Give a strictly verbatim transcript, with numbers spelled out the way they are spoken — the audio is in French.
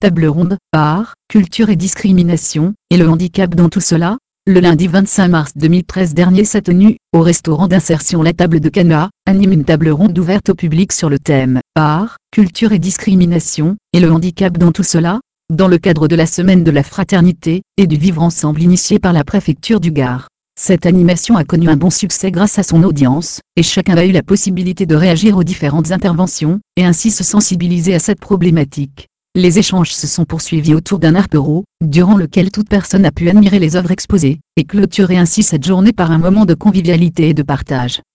Table ronde, art, culture et discrimination, et le handicap dans tout cela. Le lundi vingt-cinq mars deux mille treize dernier s'est tenue, au restaurant d'insertion La Table de Cana, anime une table ronde ouverte au public sur le thème « Art, culture et discrimination, et le handicap dans tout cela », dans le cadre de la semaine de la fraternité et du vivre ensemble initiée par la préfecture du Gard. Cette animation a connu un bon succès grâce à son audience, et chacun a eu la possibilité de réagir aux différentes interventions, et ainsi se sensibiliser à cette problématique. Les échanges se sont poursuivis autour d'un apéro, durant lequel toute personne a pu admirer les œuvres exposées, et clôturer ainsi cette journée par un moment de convivialité et de partage.